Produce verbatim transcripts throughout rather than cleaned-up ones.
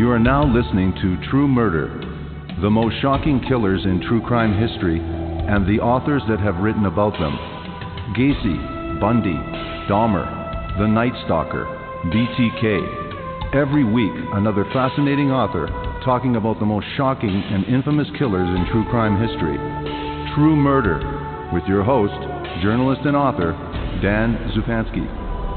You are now listening to True Murder, the most shocking killers in true crime history and the authors that have written about them. Gacy, Bundy, Dahmer, The Night Stalker, B T K. Every week, another fascinating author talking about the most shocking and infamous killers in true crime history. True Murder, with your host, journalist and author, Dan Zupansky.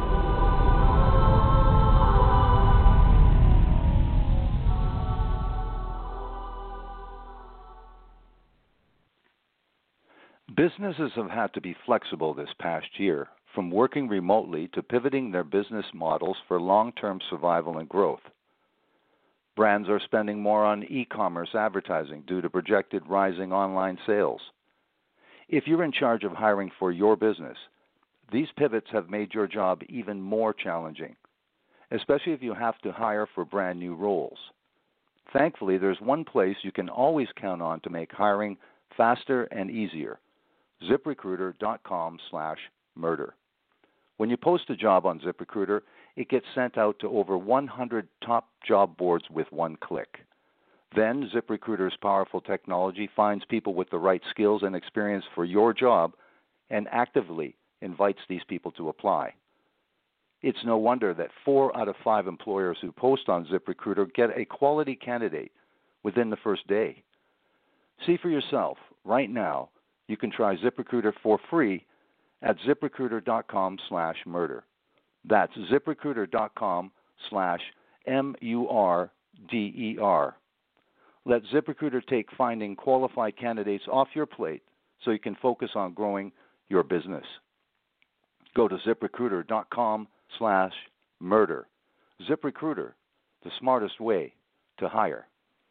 Businesses have had to be flexible this past year, from working remotely to pivoting their business models for long-term survival and growth. Brands are spending more on e-commerce advertising due to projected rising online sales. If you're in charge of hiring for your business, these pivots have made your job even more challenging, especially if you have to hire for brand new roles. Thankfully, there's one place you can always count on to make hiring faster and easier: ZipRecruiter.com slash murder. When you post a job on ZipRecruiter, it gets sent out to over one hundred top job boards with one click. Then ZipRecruiter's powerful technology finds people with the right skills and experience for your job and actively invites these people to apply. It's no wonder that four out of five employers who post on ZipRecruiter get a quality candidate within the first day. See for yourself. Right now, you can try ZipRecruiter for free at ZipRecruiter.com slash murder. That's ZipRecruiter.com slash M U R D E R. Let ZipRecruiter take finding qualified candidates off your plate so you can focus on growing your business. Go to ZipRecruiter.com slash murder. ZipRecruiter, the smartest way to hire.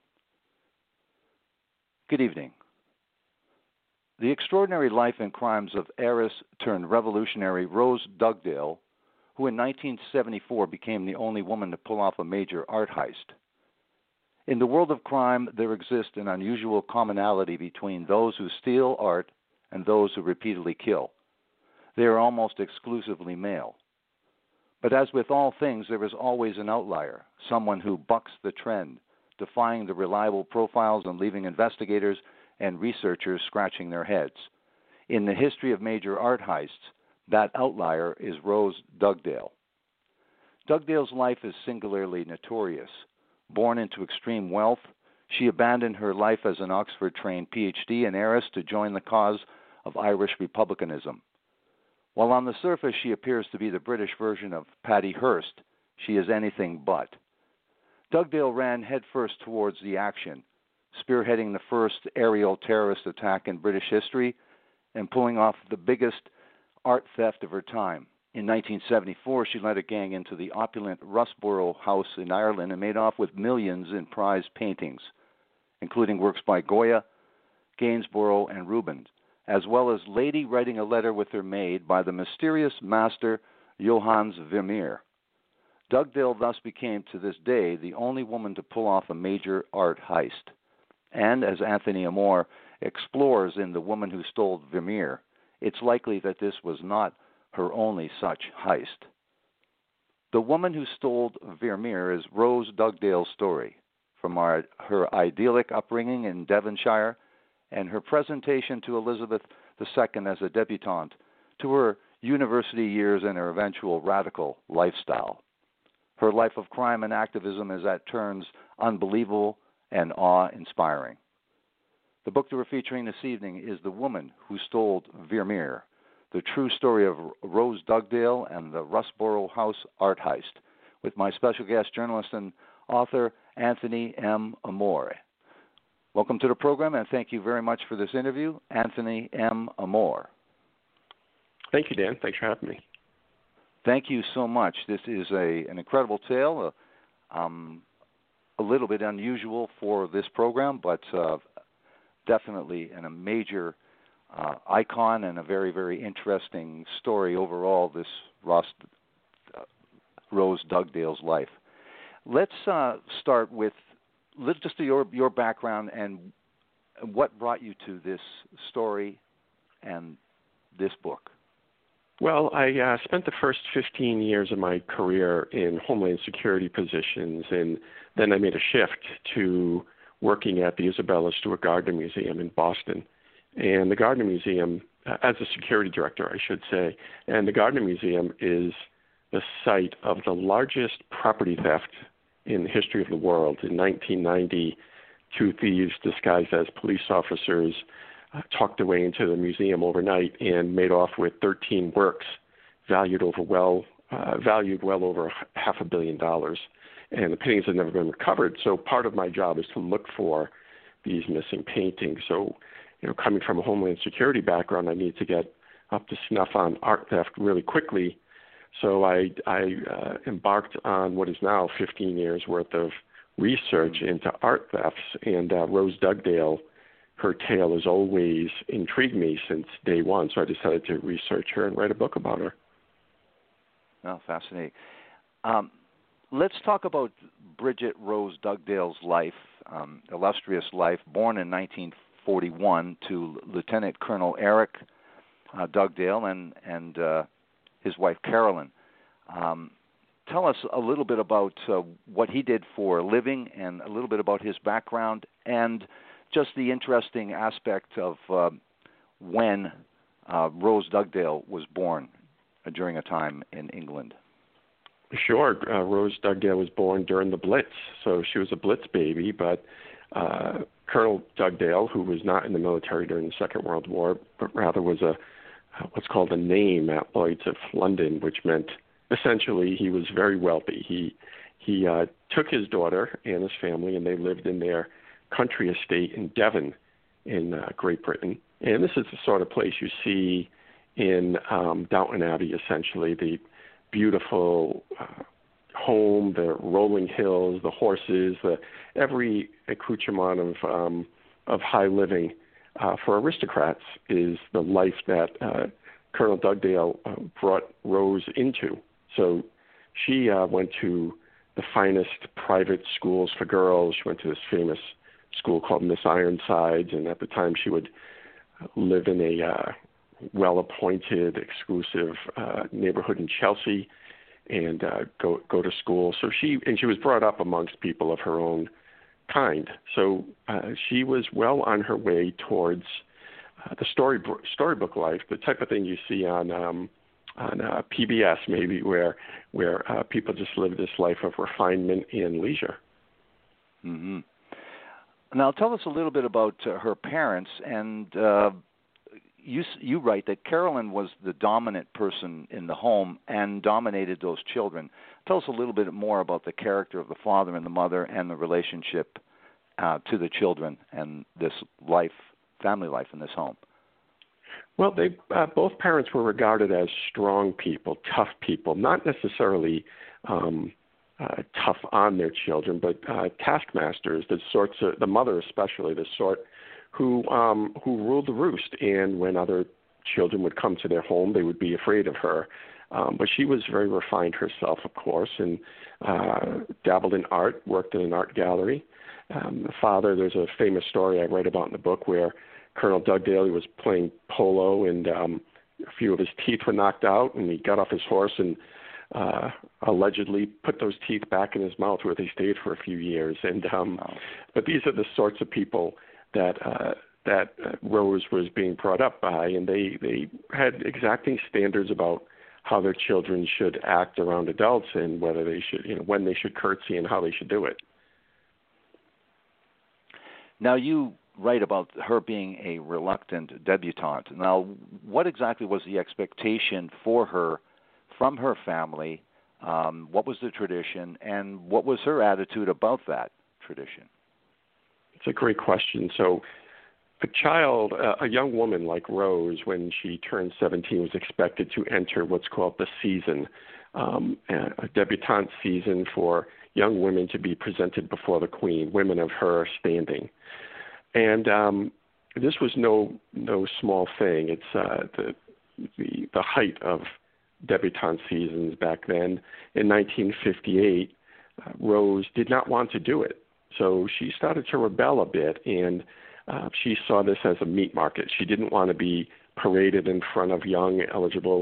Good evening. The extraordinary life and crimes of heiress-turned-revolutionary Rose Dugdale, who in nineteen seventy-four became the only woman to pull off a major art heist. In the world of crime, there exists an unusual commonality between those who steal art and those who repeatedly kill. They are almost exclusively male. But as with all things, there is always an outlier, someone who bucks the trend, defying the reliable profiles and leaving investigators and researchers scratching their heads. In the history of major art heists, that outlier is Rose Dugdale. Dugdale's life is singularly notorious. Born into extreme wealth, she abandoned her life as an Oxford-trained P H D and heiress to join the cause of Irish republicanism. While on the surface she appears to be the British version of Patty Hearst, she is anything but. Dugdale ran headfirst towards the action, spearheading the first aerial terrorist attack in British history and pulling off the biggest art theft of her time. In nineteen seventy-four, she led a gang into the opulent Rusborough House in Ireland and made off with millions in prized paintings, including works by Goya, Gainsborough, and Rubens, as well as Lady writing a letter with her maid by the mysterious master Johannes Vermeer. Dugdale thus became, to this day, the only woman to pull off a major art heist. And as Anthony Amore explores in The Woman Who Stole Vermeer, it's likely that this was not her only such heist. The Woman Who Stole Vermeer is Rose Dugdale's story, from our, her idyllic upbringing in Devonshire and her presentation to Elizabeth the Second as a debutante, to her university years and her eventual radical lifestyle. Her life of crime and activism is at turns unbelievable and awe-inspiring. The book that we're featuring this evening is The Woman Who Stole Vermeer, the true story of Rose Dugdale and the Rusborough House art heist, with my special guest, journalist and author Anthony M. Amore. Welcome to the program, and thank you very much for this interview, Anthony M. Amore. Thank you, Dan. Thanks for having me. Thank you so much. This is a an incredible tale, uh, um, a little bit unusual for this program, but uh, definitely an, a major uh, icon and a very, very interesting story overall, this Ross, uh, Rose Dugdale's life. Let's uh, start with just your, your background and what brought you to this story and this book. Well, I uh, spent the first fifteen years of my career in Homeland Security positions, and then I made a shift to working at the Isabella Stewart Gardner Museum in Boston. And the Gardner Museum, uh, as a security director, I should say, and the Gardner Museum is the site of the largest property theft in the history of the world. In nineteen ninety, two thieves disguised as police officers uh, talked their way into the museum overnight and made off with thirteen works valued over well uh, valued well over half a billion dollars. And the paintings have never been recovered. So part of my job is to look for these missing paintings. So, you know, coming from a Homeland Security background, I need to get up to snuff on art theft really quickly. So I, I uh, embarked on what is now fifteen years worth of research into art thefts. And uh, Rose Dugdale, her tale has always intrigued me since day one. So I decided to research her and write a book about her. Oh, fascinating. Um, let's talk about Bridget Rose Dugdale's life, um, illustrious life. Born in nineteen forty-one to Lieutenant Colonel Eric uh, Dugdale and and uh, his wife Carolyn. Um, tell us a little bit about uh, what he did for a living, and a little bit about his background, and just the interesting aspect of uh, when uh, Rose Dugdale was born uh, during a time in England. Sure. Uh, Rose Dugdale was born during the Blitz, so she was a Blitz baby, but uh, Colonel Dugdale, who was not in the military during the Second World War, but rather was a what's called a name at Lloyd's of London, which meant essentially he was very wealthy. He he uh, took his daughter and his family, and they lived in their country estate in Devon in uh, Great Britain. And this is the sort of place you see in um, Downton Abbey, essentially, the beautiful uh, home, the rolling hills, the horses, the every accoutrement of um, of high living uh, for aristocrats is the life that uh, Colonel Dugdale uh, brought Rose into. So she uh, went to the finest private schools for girls. She went to this famous school called Miss Ironsides, and at the time she would live in a uh, well-appointed, exclusive uh, neighborhood in Chelsea, and uh, go go to school. So she and she was brought up amongst people of her own kind. So uh, she was well on her way towards uh, the story storybook life, the type of thing you see on um, on uh, P B S, maybe, where where uh, people just live this life of refinement and leisure. Mm-hmm. Now, tell us a little bit about uh, her parents, and uh, you you write that Carolyn was the dominant person in the home and dominated those children. Tell us a little bit more about the character of the father and the mother and the relationship uh, to the children and this life, family life in this home. Well, they uh, both parents were regarded as strong people, tough people, not necessarily um, uh, tough on their children, but uh, taskmasters, the sorts of, the mother especially, the sort who um, who ruled the roost. And when other children would come to their home, they would be afraid of her. Um, but she was very refined herself, of course, and uh, dabbled in art, worked in an art gallery. Um, the father, there's a famous story I write about in the book where Colonel Dugdale, he was playing polo, and um, a few of his teeth were knocked out, and he got off his horse and uh, allegedly put those teeth back in his mouth, where they stayed for a few years. And um, oh. But these are the sorts of people that uh, that uh, Rose was being brought up by, and they, they had exacting standards about how their children should act around adults and whether they should, you know, when they should curtsy and how they should do it. Now, you write about her being a reluctant debutante. Now, what exactly was the expectation for her from her family? Um, what was the tradition, and what was her attitude about that tradition? It's a great question. So a child, uh, a young woman like Rose, when she turned seventeen, was expected to enter what's called the season, um, a debutante season for young women to be presented before the Queen, women of her standing. And um, this was no no small thing. It's uh, the, the the height of debutante seasons back then. In nineteen fifty-eight, uh, Rose did not want to do it, so she started to rebel a bit, and uh, she saw this as a meat market. She didn't want to be paraded in front of young, eligible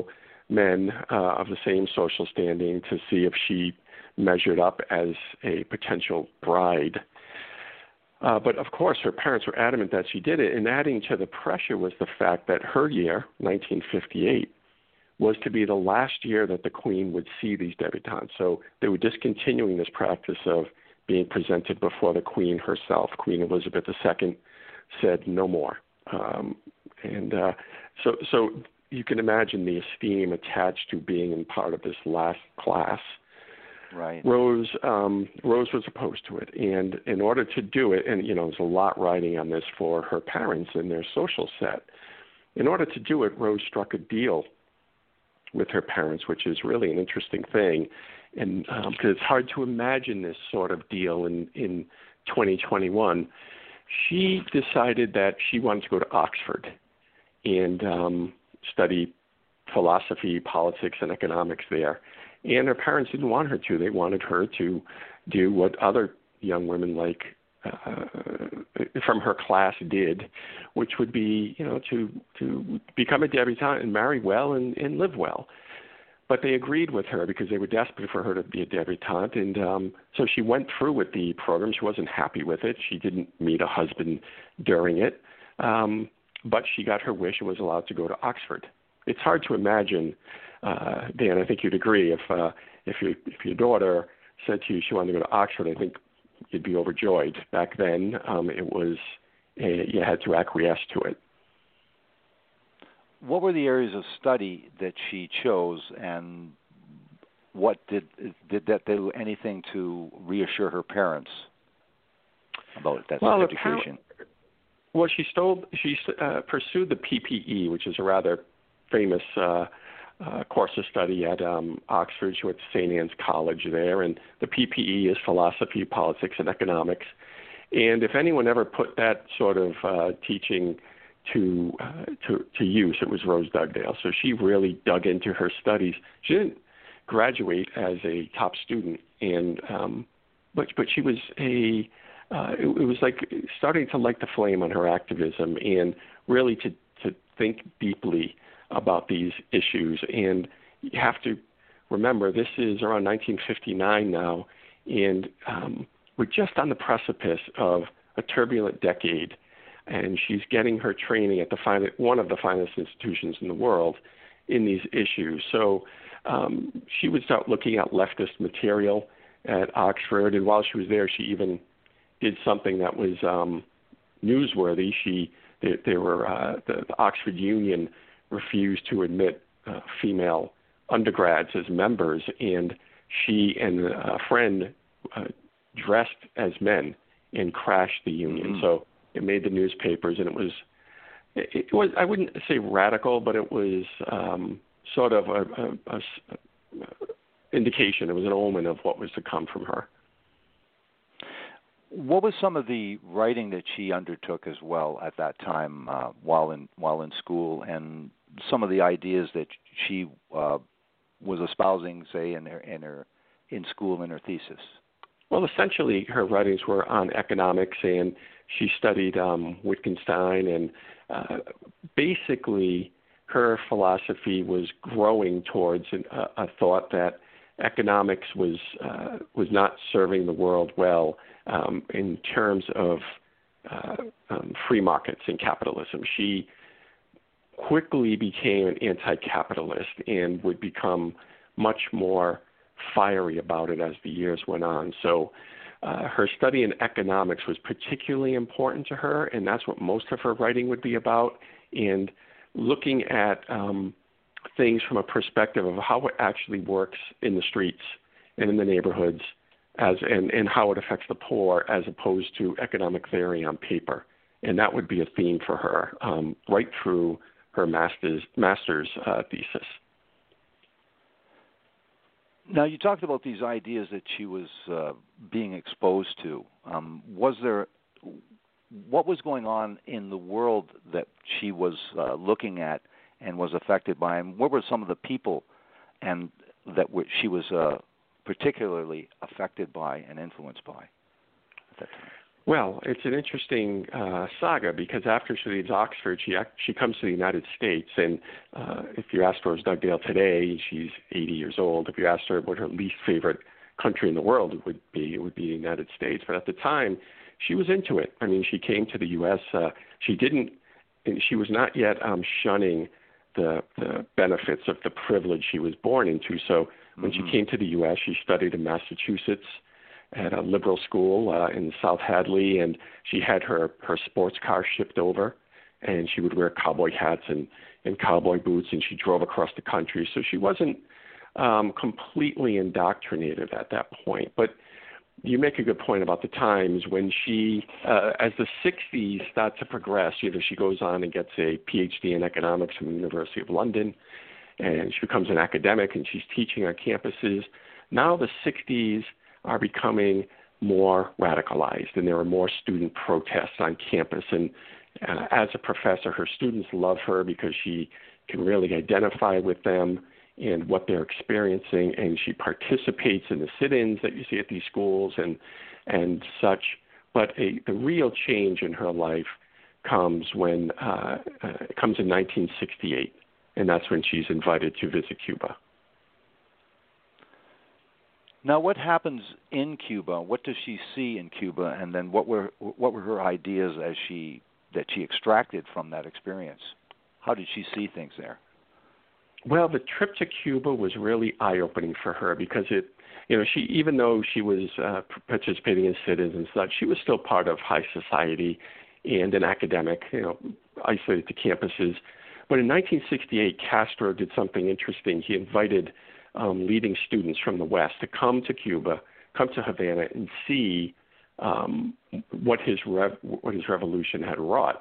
men uh, of the same social standing to see if she measured up as a potential bride. Uh, but of course, her parents were adamant that she did it, and adding to the pressure was the fact that her year, nineteen fifty-eight, was to be the last year that the Queen would see these debutantes. So they were discontinuing this practice of being presented before the Queen herself. Queen Elizabeth the Second said no more. Um, and uh, so, so you can imagine the esteem attached to being in part of this last class. Right. Rose um, Rose was opposed to it, and in order to do it, and you know, there's a lot riding on this for her parents and their social set. In order to do it, Rose struck a deal with her parents, which is really an interesting thing, and um, because it's hard to imagine this sort of deal in in twenty twenty-one. She decided that she wanted to go to Oxford and um, study philosophy, politics, and economics there. And her parents didn't want her to. They wanted her to do what other young women like uh, from her class did, which would be, you know, to to become a debutante and marry well and, and live well. But they agreed with her because they were desperate for her to be a debutante. And um, so she went through with the program. She wasn't happy with it. She didn't meet a husband during it. Um, but she got her wish and was allowed to go to Oxford. It's hard to imagine, uh, Dan, I think you'd agree, if uh, if, your, if your daughter said to you she wanted to go to Oxford, I think you'd be overjoyed. Back then, um, it was a, you had to acquiesce to it. What were the areas of study that she chose, and what did did that do anything to reassure her parents about that well, education? Well, she stole. She uh, pursued the P P E, which is a rather famous uh, uh, course of study at um, Oxford. She went to Saint Anne's College there, and the P P E is philosophy, politics, and economics. And if anyone ever put that sort of uh, teaching to, uh, to to use, it was Rose Dugdale. So she really dug into her studies. She didn't graduate as a top student, and um, but but she was a uh, it, it was like starting to light the flame on her activism and really to to think deeply about these issues. And you have to remember, this is around nineteen fifty-nine now, and um, we're just on the precipice of a turbulent decade. And she's getting her training at the fin- one of the finest institutions in the world in these issues. So um, she would start looking at leftist material at Oxford, and while she was there, she even did something that was um, newsworthy. She they, they were uh, the, the Oxford Union refused to admit uh, female undergrads as members, and she and a friend uh, dressed as men and crashed the union. Mm-hmm. So it made the newspapers, and it was, it, it was I wouldn't say radical, but it was um, sort of a, a, a, a indication. It was an omen of what was to come from her. What was some of the writing that she undertook as well at that time uh, while in while in school, and some of the ideas that she uh, was espousing, say, in her in her in school in her thesis? Well, essentially, her writings were on economics, and she studied um, Wittgenstein, and uh, basically her philosophy was growing towards an, a, a thought that economics was uh, was not serving the world well um, in terms of uh, um, free markets and capitalism. She quickly became an anti-capitalist and would become much more fiery about it as the years went on. So uh, her study in economics was particularly important to her, and that's what most of her writing would be about, and looking at um, things from a perspective of how it actually works in the streets and in the neighborhoods, as and, and how it affects the poor as opposed to economic theory on paper. And that would be a theme for her um, right through her master's, master's uh, thesis. Now, you talked about these ideas that she was uh, being exposed to. Um, was there, what was going on in the world that she was uh, looking at and was affected by, and what were some of the people and that were, she was uh, particularly affected by and influenced by at that time? Well, it's an interesting uh, saga because after she leaves Oxford, she ac- she comes to the United States, and uh, if you asked Rose Dugdale today, she's eighty years old. If you asked her what her least favorite country in the world would be, it would be the United States. But at the time, she was into it. I mean, she came to the U S. Uh, she didn't. She was not yet um, shunning the, the benefits of the privilege she was born into. So when mm-hmm. she came to the U S, she studied in Massachusetts at a liberal school uh, in South Hadley, and she had her, her sports car shipped over, and she would wear cowboy hats and, and cowboy boots, and she drove across the country. So she wasn't um, completely indoctrinated at that point. But you make a good point about the times when she, uh, as the sixties start to progress, you know, she goes on and gets a P H D in economics from the University of London, and she becomes an academic, and she's teaching on campuses. Now the sixties are becoming more radicalized, and there are more student protests on campus. And uh, as a professor, her students love her because she can really identify with them and what they're experiencing, and she participates in the sit-ins that you see at these schools and and such. But a, the real change in her life comes when uh, uh, comes in nineteen sixty-eight, and that's when she's invited to visit Cuba. Now, what happens in Cuba? What does she see in Cuba, and then what were what were her ideas as she that she extracted from that experience? How did she see things there? Well, the trip to Cuba was really eye-opening for her because it, you know, she even though she was uh, participating in sit-ins and such, she was still part of high society and an academic, you know, isolated to campuses. But in nineteen sixty-eight, Castro did something interesting. He invited um, leading students from the West to come to Cuba, come to Havana, and see um, what his rev- what his revolution had wrought.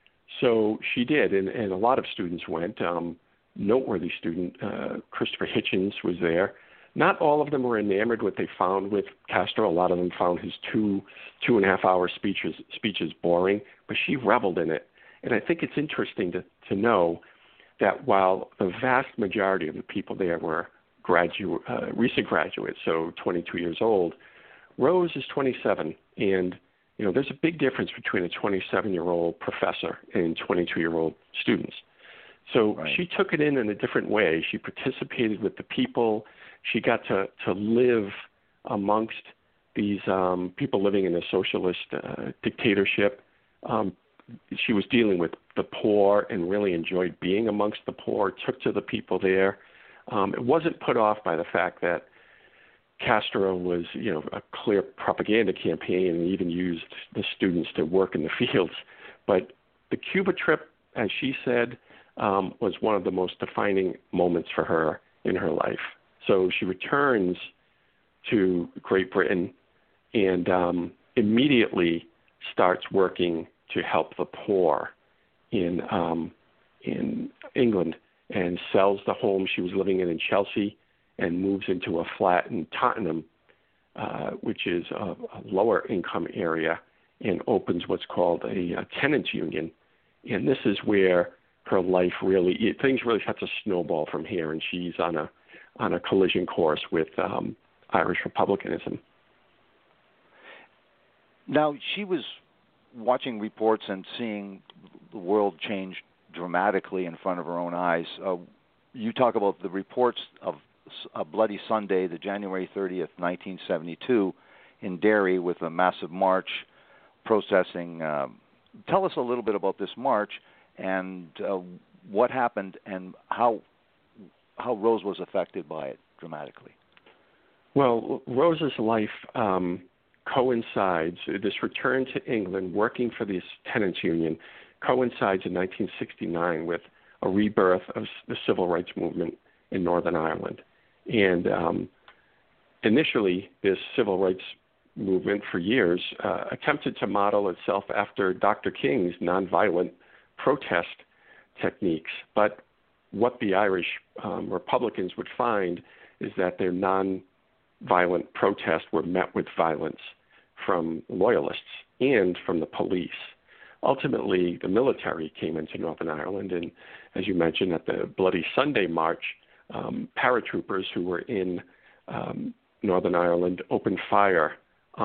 So she did, and, and a lot of students went. Um, noteworthy student, uh, Christopher Hitchens, was there. Not all of them were enamored with what they found with Castro. A lot of them found his two two and a half hour speeches speeches boring, but she reveled in it. And I think it's interesting to, to know that while the vast majority of the people there were gradu- uh, recent graduates, so twenty-two years old, Rose is twenty-seven, and you know there's a big difference between a twenty-seven-year-old professor and twenty-two-year-old students. So right. She took it in in a different way. She participated with the people. She got to, to live amongst these um, people living in a socialist uh, dictatorship. Um, she was dealing with the poor and really enjoyed being amongst the poor, took to the people there. Um, it wasn't put off by the fact that Castro was, you know, a clear propaganda campaign and even used the students to work in the fields. But the Cuba trip, as she said, Um, was one of the most defining moments for her in her life. So she returns to Great Britain and um, immediately starts working to help the poor in um, in England, and sells the home she was living in in Chelsea and moves into a flat in Tottenham, uh, which is a, a lower income area, and opens what's called a, a tenants union. And this is where her life really, things really have to snowball from here, and she's on a on a collision course with um, Irish republicanism. Now, she was watching reports and seeing the world change dramatically in front of her own eyes. Uh, you talk about the reports of a Bloody Sunday, the January thirtieth, nineteen seventy-two, in Derry with a massive march protesting. Uh, tell us a little bit about this march and uh, what happened and how how Rose was affected by it dramatically. Well, Rose's life um, coincides, this return to England, working for this tenants union, coincides in nineteen sixty-nine with a rebirth of the civil rights movement in Northern Ireland. And um, initially, this civil rights movement for years uh, attempted to model itself after Doctor King's nonviolent protest techniques. But what the Irish um, Republicans would find is that their non-violent protests were met with violence from loyalists and from the police. Ultimately, the military came into Northern Ireland, and as you mentioned, at the Bloody Sunday March, um, paratroopers who were in um, Northern Ireland opened fire on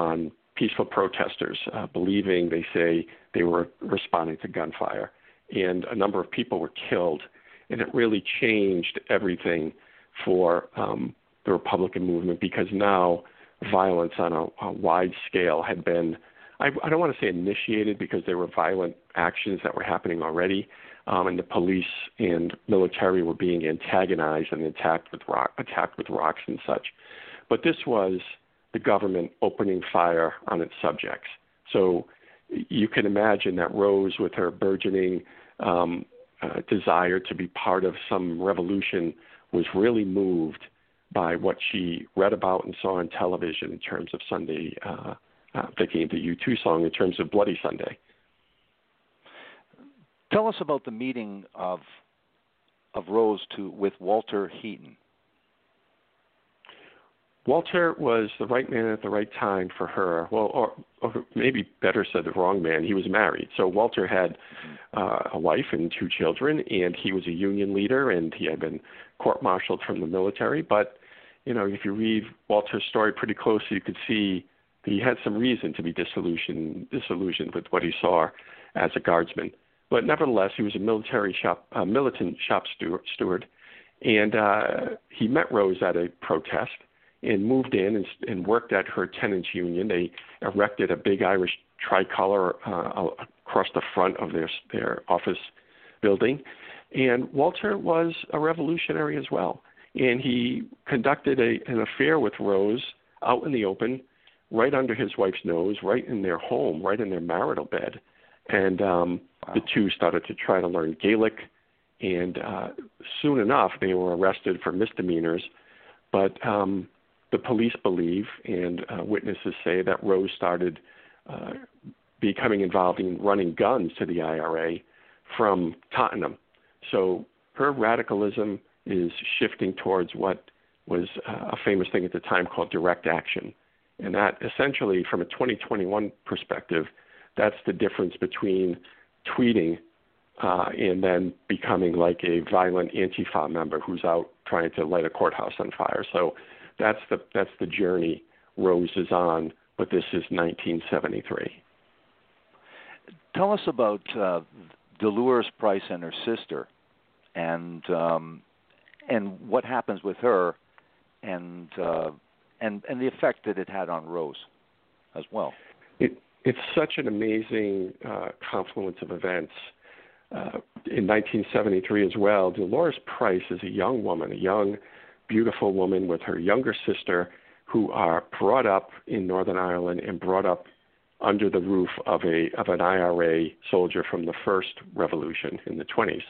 peaceful protesters, uh, believing, they say, they were responding to gunfire. And a number of people were killed. And it really changed everything for um, the Republican movement, because now violence on a, a wide scale had been, I, I don't want to say initiated, because there were violent actions that were happening already, um, and the police and military were being antagonized and attacked with rock, attacked with rocks and such. But this was the government opening fire on its subjects. So you can imagine that Rose, with her burgeoning um, uh, desire to be part of some revolution, was really moved by what she read about and saw on television in terms of Sunday, uh, uh, thinking of the U two song, in terms of Bloody Sunday. Tell us about the meeting of of Rose to with Walter Heaton. Walter was the right man at the right time for her. Well, or, or maybe better said, the wrong man. He was married. So Walter had uh, a wife and two children, and he was a union leader, and he had been court-martialed from the military. But, you know, if you read Walter's story pretty closely, you could see that he had some reason to be disillusioned, disillusioned with what he saw as a guardsman. But nevertheless, he was a military shop, uh, militant shop steward, steward and uh, he met Rose at a protest and moved in and, and worked at her tenants union. They erected a big Irish tricolor uh, across the front of their their office building. And Walter was a revolutionary as well. And he conducted a, an affair with Rose out in the open, right under his wife's nose, right in their home, right in their marital bed. And um, wow. the two started to try to learn Gaelic. And uh, soon enough, they were arrested for misdemeanors. But um, the police believe, and uh, witnesses say, that Rose started uh, becoming involved in running guns to the I R A from Tottenham. So her radicalism is shifting towards what was uh, a famous thing at the time called direct action. And that essentially, from a twenty twenty-one perspective, that's the difference between tweeting uh, and then becoming like a violent Antifa member who's out trying to light a courthouse on fire. So that's the that's the journey Rose is on, but this is nineteen seventy-three. Tell us about uh, Dolores Price and her sister, and um, and what happens with her, and uh, and and the effect that it had on Rose as well. It, it's such an amazing uh, confluence of events. Uh, in nineteen seventy-three as well, Dolores Price is a young woman, a young, beautiful woman with her younger sister, who are brought up in Northern Ireland and brought up under the roof of a of an I R A soldier from the first revolution in the twenties.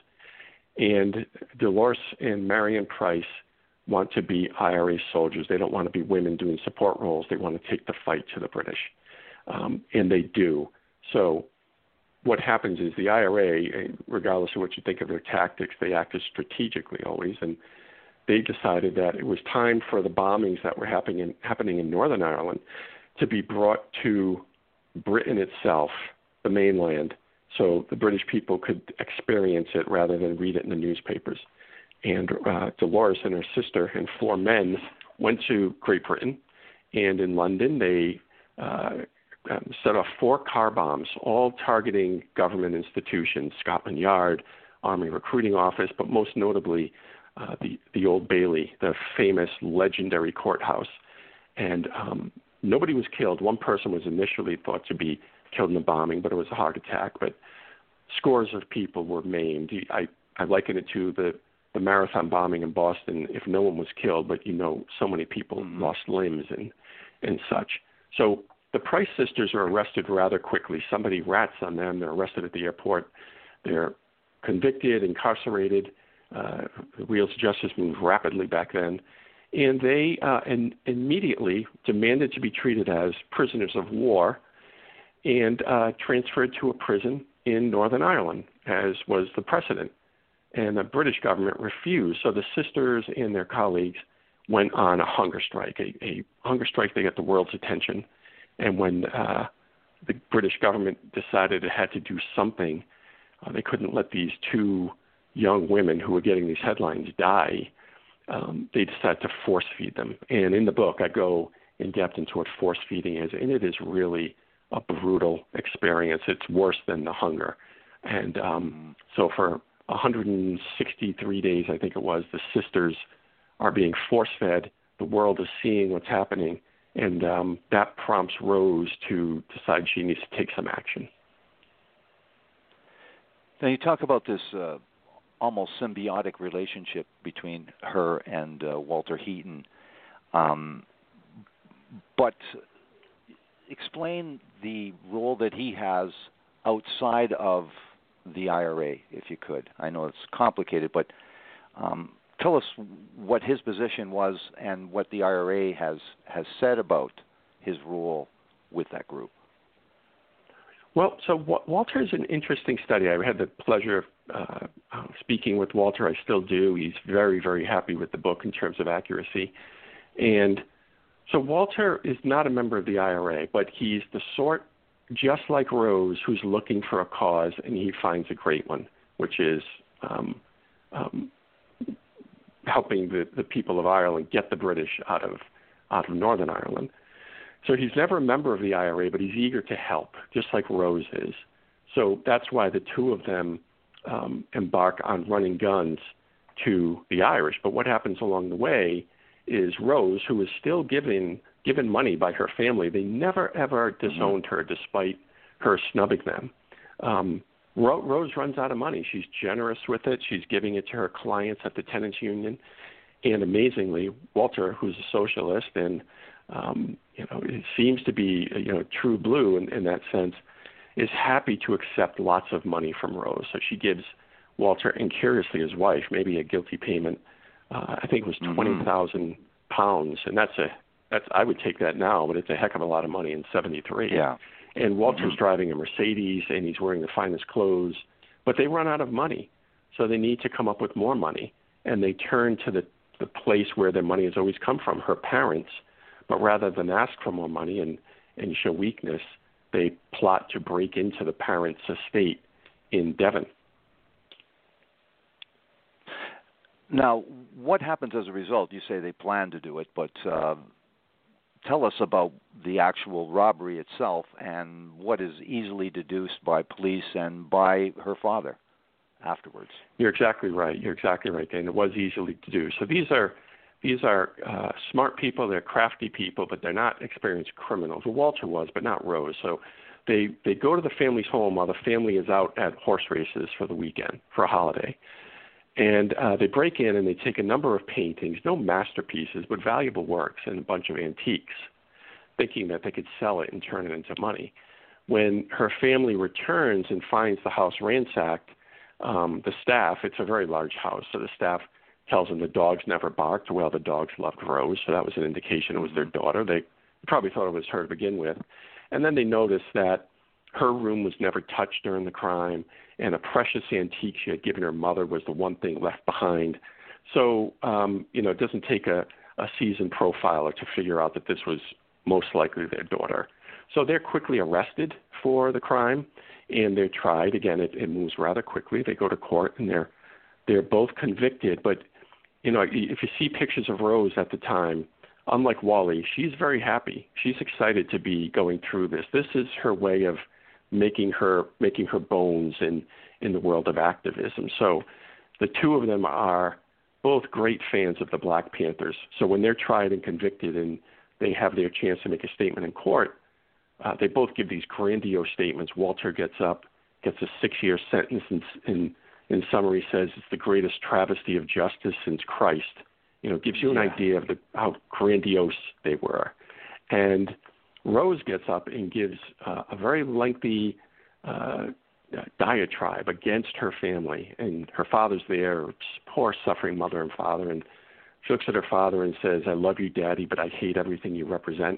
And Dolores and Marion Price want to be I R A soldiers. They don't want to be women doing support roles. They want to take the fight to the British. Um, and they do. So what happens is the I R A, regardless of what you think of their tactics, they acted strategically always. And they decided that it was time for the bombings that were happening in, happening in Northern Ireland to be brought to Britain itself, the mainland, so the British people could experience it rather than read it in the newspapers. And uh, Dolores and her sister and four men went to Great Britain, and in London they uh, um, set off four car bombs, all targeting government institutions, Scotland Yard, Army Recruiting Office, but most notably uh, the, the Old Bailey, the famous legendary courthouse. And um, nobody was killed. One person was initially thought to be killed in the bombing, but it was a heart attack. But scores of people were maimed. I, I liken it to the, the marathon bombing in Boston. If no one was killed, but you know, so many people mm-hmm. lost limbs and, and such. So the Price sisters are arrested rather quickly. Somebody rats on them. They're arrested at the airport. They're convicted, incarcerated. Uh, the wheels of justice moved rapidly back then. And they uh, in, immediately demanded to be treated as prisoners of war and uh, transferred to a prison in Northern Ireland, as was the precedent. And the British government refused. So the sisters and their colleagues went on a hunger strike, a, a hunger strike that got the world's attention. And when uh, the British government decided it had to do something, uh, they couldn't let these two young women who were getting these headlines die. Um, they decided to force feed them. And in the book, I go in depth into what force feeding is, and it is really a brutal experience. It's worse than the hunger. And um, so for one hundred sixty-three days, I think it was, the sisters are being force-fed. The world is seeing what's happening, and um, that prompts Rose to decide she needs to take some action. Now you talk about this uh, almost symbiotic relationship between her and uh, Walter Heaton, um, but explain the role that he has outside of the I R A, if you could. I know it's complicated, but um, tell us what his position was and what the I R A has, has said about his role with that group. Well, so Walter is an interesting study. I had the pleasure of uh, speaking with Walter. I still do. He's very, very happy with the book in terms of accuracy. And so Walter is not a member of the I R A, but he's the sort, just like Rose, who's looking for a cause, and he finds a great one, which is um, um, helping the, the people of Ireland get the British out of out of Northern Ireland. So he's never a member of the I R A, but he's eager to help, just like Rose is. So that's why the two of them um, embark on running guns to the Irish. But what happens along the way is Rose, who is still given given money by her family, they never, ever disowned her despite her snubbing them. Um, Ro- Rose runs out of money. She's generous with it. She's giving it to her clients at the tenants union. And amazingly, Walter, who's a socialist and Um, you know, it seems to be, you know, true blue in, in that sense, is happy to accept lots of money from Rose. So she gives Walter, and curiously his wife, maybe a guilty payment. Uh, I think it was twenty thousand pounds, and that's a that's I would take that now, but it's a heck of a lot of money in seventy-three. Yeah. And Walter's mm-hmm. driving a Mercedes, and he's wearing the finest clothes, but they run out of money, so they need to come up with more money, and they turn to the the place where their money has always come from, her parents. But rather than ask for more money and, and show weakness, they plot to break into the parents' estate in Devon. Now, what happens as a result? You say they plan to do it, but uh, tell us about the actual robbery itself and what is easily deduced by police and by her father afterwards. You're exactly right. You're exactly right, Dan. It was easily deduced. So these are These are uh, smart people, they're crafty people, but they're not experienced criminals. Well, Walter was, but not Rose. So they, they go to the family's home while the family is out at horse races for the weekend, for a holiday. And uh, they break in and they take a number of paintings, no masterpieces, but valuable works and a bunch of antiques, thinking that they could sell it and turn it into money. When her family returns and finds the house ransacked, um, the staff, it's a very large house, so the staff tells them the dogs never barked. Well, the dogs loved Rose, so that was an indication it was their daughter. They probably thought it was her to begin with. And then they noticed that her room was never touched during the crime, and a precious antique she had given her mother was the one thing left behind. So, um, you know, it doesn't take a, a seasoned profiler to figure out that this was most likely their daughter. So they're quickly arrested for the crime, and they're tried. Again, it, it moves rather quickly. They go to court, and they're they're both convicted, but you know, if you see pictures of Rose at the time, unlike Wally, she's very happy. She's excited to be going through this. This is her way of making her making her bones in, in the world of activism. So the two of them are both great fans of the Black Panthers. So when they're tried and convicted and they have their chance to make a statement in court, uh, they both give these grandiose statements. Walter gets up, gets a six-year sentence, and in in summary says it's the greatest travesty of justice since Christ. You know, gives you an yeah. idea of the, how grandiose they were. And Rose gets up and gives uh, a very lengthy uh, diatribe against her family. And her father's there, poor suffering mother and father. And she looks at her father and says, I love you, Daddy, but I hate everything you represent.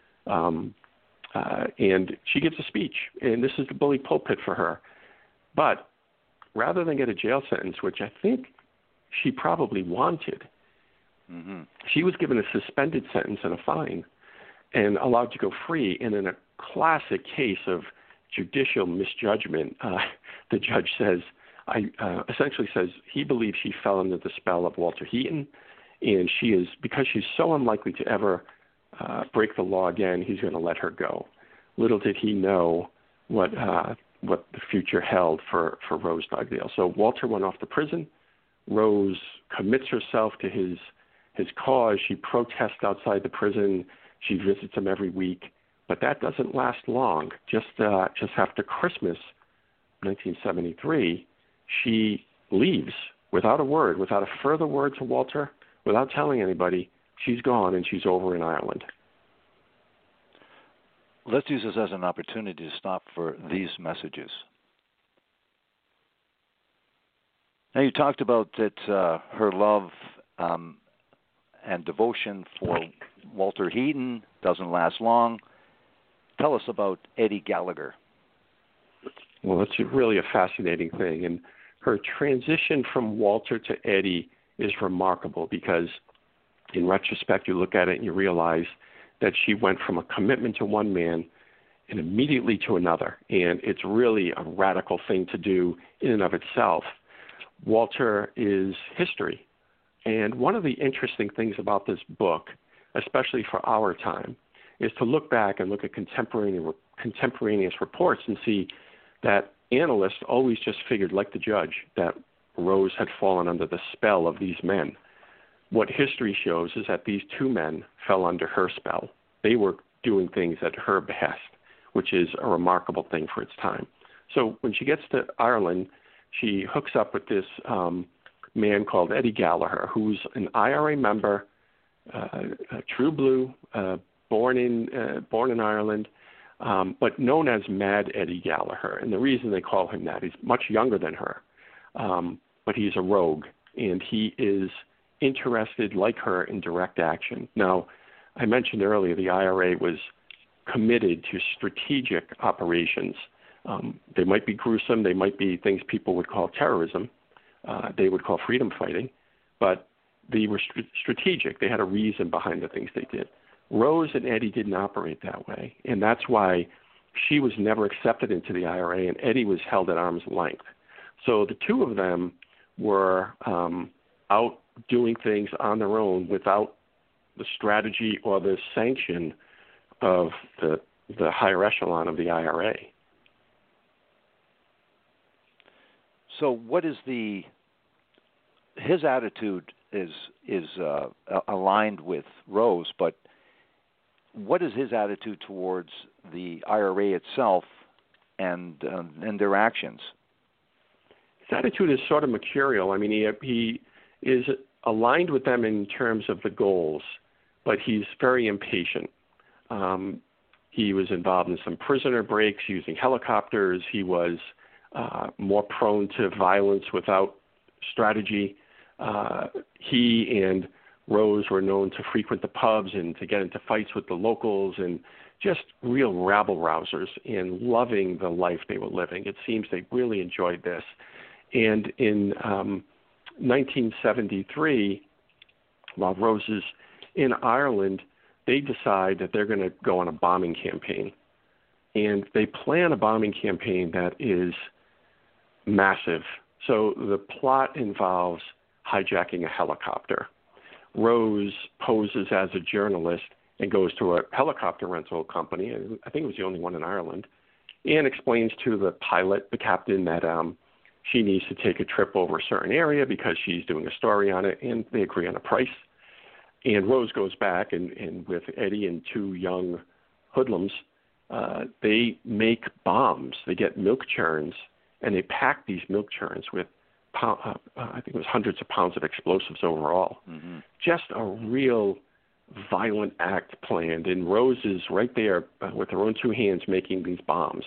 Um, uh, and she gives a speech. And this is the bully pulpit for her. But rather than get a jail sentence, which I think she probably wanted, mm-hmm. she was given a suspended sentence and a fine and allowed to go free. And in a classic case of judicial misjudgment, uh, the judge says, I uh, essentially says he believes she fell under the spell of Walter Heaton, and she is, because she's so unlikely to ever uh, break the law again, he's going to let her go. Little did he know what uh, what the future held for, for Rose Dugdale. So Walter went off to prison. Rose commits herself to his his cause. She protests outside the prison. She visits him every week. But that doesn't last long. Just uh, just after Christmas, nineteen seventy-three, she leaves without a word, without a further word to Walter, without telling anybody. She's gone, and she's over in Ireland. Let's use this as an opportunity to stop for these messages. Now, you talked about that uh, her love um, and devotion for Walter Heaton doesn't last long. Tell us about Eddie Gallagher. Well, it's really a fascinating thing. And her transition from Walter to Eddie is remarkable because in retrospect, you look at it and you realize that she went from a commitment to one man and immediately to another. And it's really a radical thing to do in and of itself. Walter is history. And one of the interesting things about this book, especially for our time, is to look back and look at contemporaneous, contemporaneous reports and see that analysts always just figured, like the judge, that Rose had fallen under the spell of these men. What history shows is that these two men fell under her spell. They were doing things at her behest, which is a remarkable thing for its time. So when she gets to Ireland, she hooks up with this um, man called Eddie Gallagher, who's an I R A member, uh, a true blue, uh, born in uh, born in Ireland, um, but known as Mad Eddie Gallagher. And the reason they call him that, he's much younger than her, um, but he's a rogue, and he is interested, like her, in direct action. Now, I mentioned earlier the I R A was committed to strategic operations. Um, they might be gruesome. They might be things people would call terrorism. Uh, they would call freedom fighting. But they were st- strategic. They had a reason behind the things they did. Rose and Eddie didn't operate that way, and that's why she was never accepted into the I R A, and Eddie was held at arm's length. So the two of them were um, out doing things on their own without the strategy or the sanction of the the higher echelon of the I R A. So what is the his attitude is is uh, aligned with Rose, but what is his attitude towards the I R A itself and uh, and their actions? His attitude is sort of mercurial. I mean, he he is aligned with them in terms of the goals, but he's very impatient. Um, he was involved in some prisoner breaks using helicopters. He was uh, more prone to violence without strategy. Uh, he and Rose were known to frequent the pubs and to get into fights with the locals and just real rabble-rousers and loving the life they were living. It seems they really enjoyed this. And in um, nineteen seventy-three, while Rose is in Ireland, they decide that they're going to go on a bombing campaign. And they plan a bombing campaign that is massive. So the plot involves hijacking a helicopter. Rose poses as a journalist and goes to a helicopter rental company, and I think it was the only one in Ireland, and explains to the pilot, the captain, that um, she needs to take a trip over a certain area because she's doing a story on it, and they agree on a price. And Rose goes back, and, and with Eddie and two young hoodlums, uh, they make bombs. They get milk churns, and they pack these milk churns with, pound, uh, uh, I think it was hundreds of pounds of explosives overall. Mm-hmm. Just a real violent act planned, and Rose is right there uh, with her own two hands making these bombs.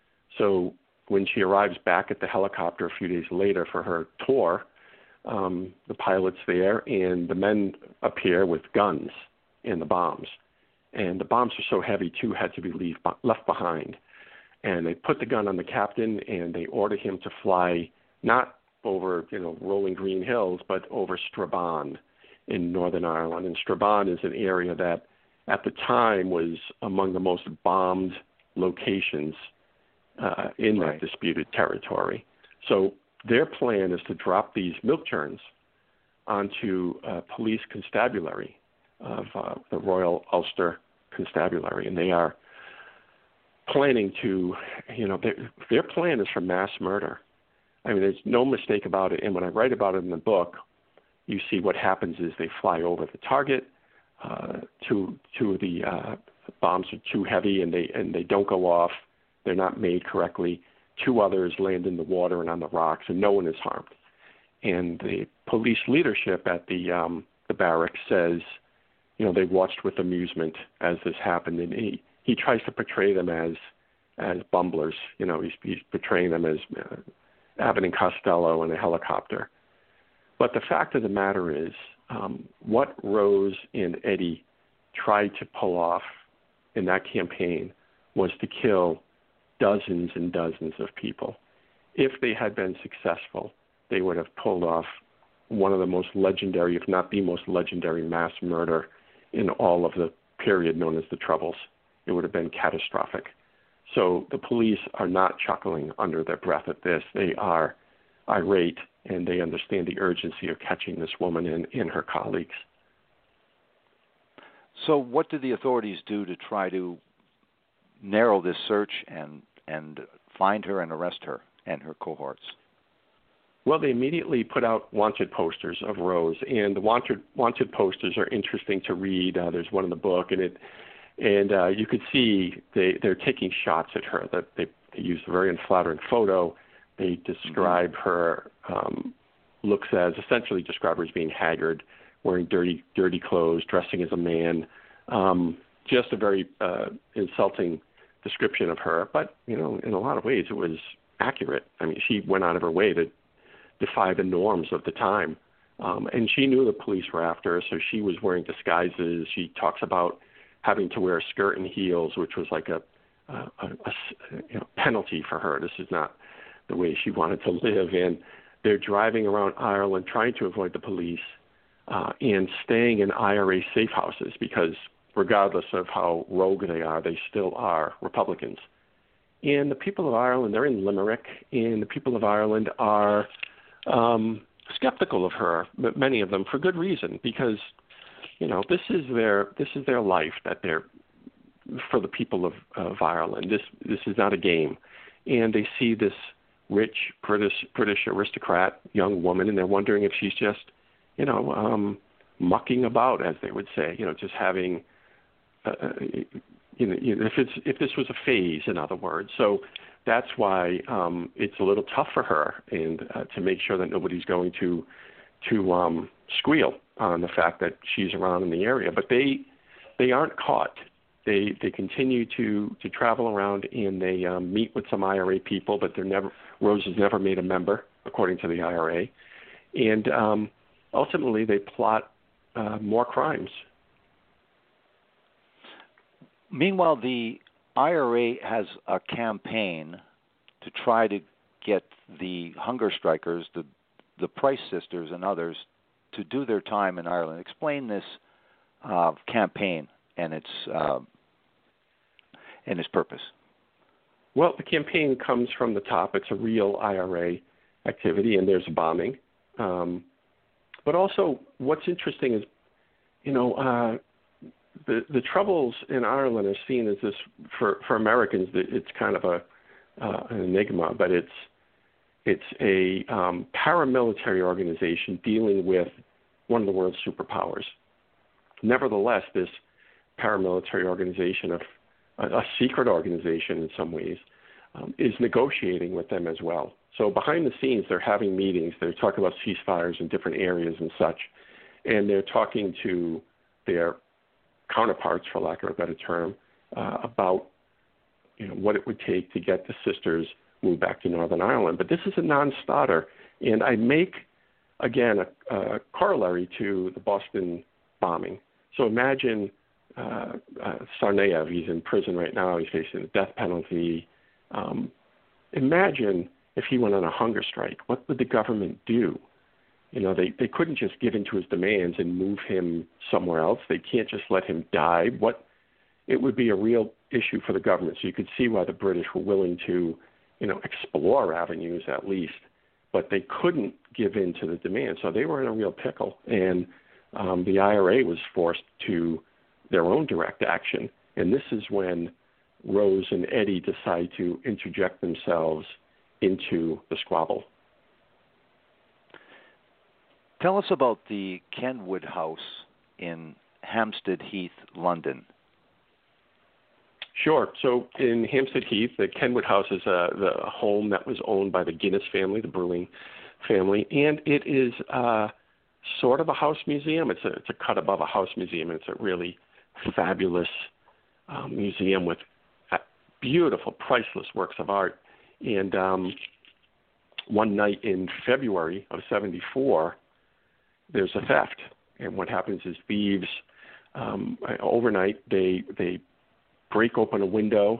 So when she arrives back at the helicopter a few days later for her tour, um, the pilot's there, and the men appear with guns and the bombs. And the bombs are so heavy, two had to be leave, left behind. And they put the gun on the captain, and they order him to fly not over, you know, rolling green hills, but over Strabane in Northern Ireland. And Strabane is an area that at the time was among the most bombed locations uh, in right. that disputed territory. So their plan is to drop these milk churns onto a police constabulary of uh, the Royal Ulster constabulary, and they are planning to, you know, their, their plan is for mass murder. I mean, there's no mistake about it. And when I write about it in the book, you see what happens is they fly over the target. Uh, two, two of the uh, bombs are too heavy, and they and they don't go off. They're not made correctly. Two others land in the water and on the rocks, and no one is harmed. And the police leadership at the um, the barracks says, you know, they watched with amusement as this happened, and he, he tries to portray them as as bumblers. You know, he's, he's portraying them as uh, Abbott and Costello in a helicopter. But the fact of the matter is, um, what Rose and Eddie tried to pull off in that campaign was to kill dozens and dozens of people. If they had been successful, they would have pulled off one of the most legendary, if not the most legendary, mass murder in all of the period known as the Troubles. It would have been catastrophic. So the police are not chuckling under their breath at this. They are irate, and they understand the urgency of catching this woman and, and her colleagues. So what did the authorities do to try to narrow this search and and find her and arrest her and her cohorts? Well, they immediately put out wanted posters of Rose, and the wanted wanted posters are interesting to read. Uh, there's one in the book, and it and uh, you could see they they're taking shots at her. That they, they use a very unflattering photo. They describe mm-hmm. her um, looks as essentially describe her as being haggard, wearing dirty dirty clothes, dressing as a man. Um, just a very uh, insulting description of her. But you know, in a lot of ways, it was accurate. I mean, she went out of her way to defy the norms of the time. Um, and she knew the police were after her, so she was wearing disguises. She talks about having to wear a skirt and heels, which was like a, a, a, a you know, penalty for her. This is not the way she wanted to live. And they're driving around Ireland trying to avoid the police uh, and staying in I R A safe houses because regardless of how rogue they are, they still are Republicans. And the people of Ireland, they're in Limerick, and the people of Ireland are um, skeptical of her, but many of them for good reason, because, you know, this is their this is their life that they're for the people of, of Ireland. This this is not a game, and they see this rich British British aristocrat young woman, and they're wondering if she's just, you know, um, mucking about, as they would say, you know, just having. Uh, You know, if it's if this was a phase, in other words, so that's why um, it's a little tough for her, and uh, to make sure that nobody's going to to um, squeal on the fact that she's around in the area. But they they aren't caught. They they continue to, to travel around, and they um, meet with some I R A people, but they're never Rose is never made a member, according to the I R A, and um, ultimately they plot uh, more crimes. Meanwhile, the I R A has a campaign to try to get the hunger strikers, the the Price sisters and others, to do their time in Ireland. Explain this uh, campaign and its uh, and its purpose. Well, the campaign comes from the top. It's a real I R A activity, and there's a bombing. Um, but also, what's interesting is, you know. Uh, The, the Troubles in Ireland are seen as this, for, for Americans, it's kind of a uh, an enigma, but it's it's a um, paramilitary organization dealing with one of the world's superpowers. Nevertheless, this paramilitary organization, of a, a secret organization in some ways, um, is negotiating with them as well. So behind the scenes, they're having meetings. They're talking about ceasefires in different areas and such, and they're talking to their counterparts, for lack of a better term, uh, about you know what it would take to get the sisters moved back to Northern Ireland. But this is a non-starter, and I make again a, a corollary to the Boston bombing. So imagine uh, uh, Tsarnaev. He's in prison right now. He's facing the death penalty. Um, imagine if he went on a hunger strike. What would the government do? You know, they, they couldn't just give in to his demands and move him somewhere else. They can't just let him die. What it would be a real issue for the government. So you could see why the British were willing to, you know, explore avenues at least, but they couldn't give in to the demand. So they were in a real pickle, and um, the I R A was forced to their own direct action. And this is when Rose and Eddie decide to interject themselves into the squabble. Tell us about the Kenwood House in Hampstead Heath, London. Sure. So in Hampstead Heath, the Kenwood House is a, the home that was owned by the Guinness family, the brewing family, and it is uh, sort of a house museum. It's a, it's a cut above a house museum, and it's a really fabulous um, museum with beautiful, priceless works of art. And um, one night in February of seventy-four, there's a theft. And what happens is thieves, um, overnight, they they break open a window,